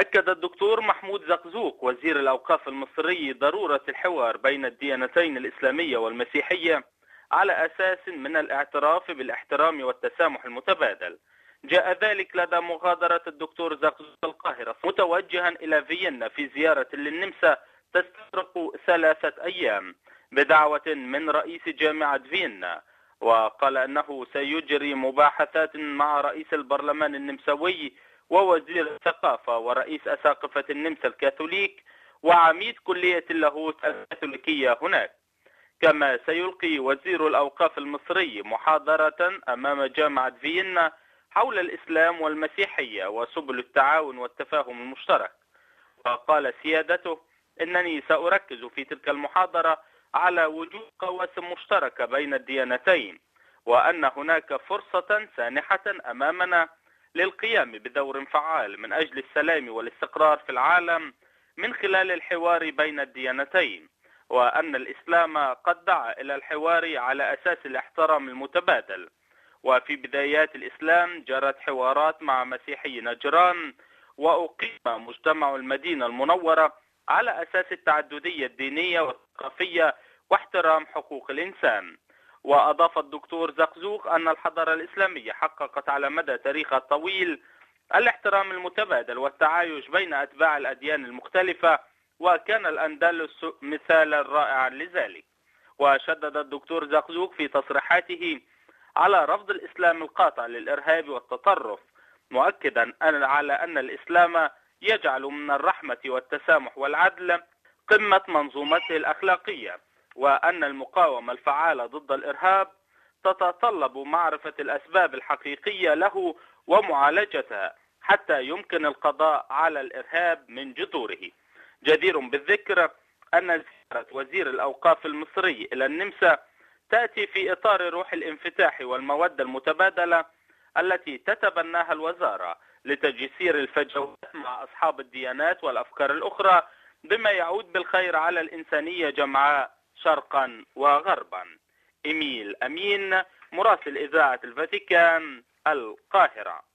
أكد الدكتور محمود زقزوق وزير الأوقاف المصري ضرورة الحوار بين الديانتين الإسلامية والمسيحية على أساس من الاعتراف بالاحترام والتسامح المتبادل. جاء ذلك لدى مغادرة الدكتور زقزوق القاهرة متوجها إلى فيينا في زيارة للنمسا تستغرق 3 أيام بدعوة من رئيس جامعة فيينا، وقال أنه سيجري مباحثات مع رئيس البرلمان النمساوي ووزير الثقافة ورئيس أساقفة النمسا الكاثوليك وعميد كلية اللاهوت الكاثوليكية هناك. كما سيلقي وزير الأوقاف المصري محاضرة أمام جامعة فيينا حول الإسلام والمسيحية وسبل التعاون والتفاهم المشترك. وقال سيادته إنني سأركز في تلك المحاضرة على وجود قواسم مشتركة بين الديانتين، وأن هناك فرصة سانحة أمامنا للقيام بدور فعال من أجل السلام والاستقرار في العالم من خلال الحوار بين الديانتين، وأن الإسلام قد دعا إلى الحوار على أساس الاحترام المتبادل. وفي بدايات الإسلام جرت حوارات مع مسيحي نجران، وأقيم مجتمع المدينة المنورة على أساس التعددية الدينية والثقافية واحترام حقوق الإنسان. وأضاف الدكتور زقزوق أن الحضارة الإسلامية حققت على مدى تاريخها الطويل الاحترام المتبادل والتعايش بين أتباع الأديان المختلفة، وكان الأندلس مثالا رائعا لذلك. وشدد الدكتور زقزوق في تصريحاته على رفض الإسلام القاطع للإرهاب والتطرف، مؤكدا على أن الإسلام يجعل من الرحمة والتسامح والعدل قمة منظومته الأخلاقية، وأن المقاومة الفعالة ضد الإرهاب تتطلب معرفة الأسباب الحقيقية له ومعالجتها حتى يمكن القضاء على الإرهاب من جذوره. جدير بالذكر أن زيارة وزير الأوقاف المصري إلى النمسا تأتي في إطار روح الانفتاح والمودة المتبادلة التي تتبناها الوزارة لتجسير الفجوات مع أصحاب الديانات والأفكار الأخرى، بما يعود بالخير على الإنسانية جمعاء شرقا وغربا. إيميل أمين، مراسل إذاعة الفاتيكان، القاهرة.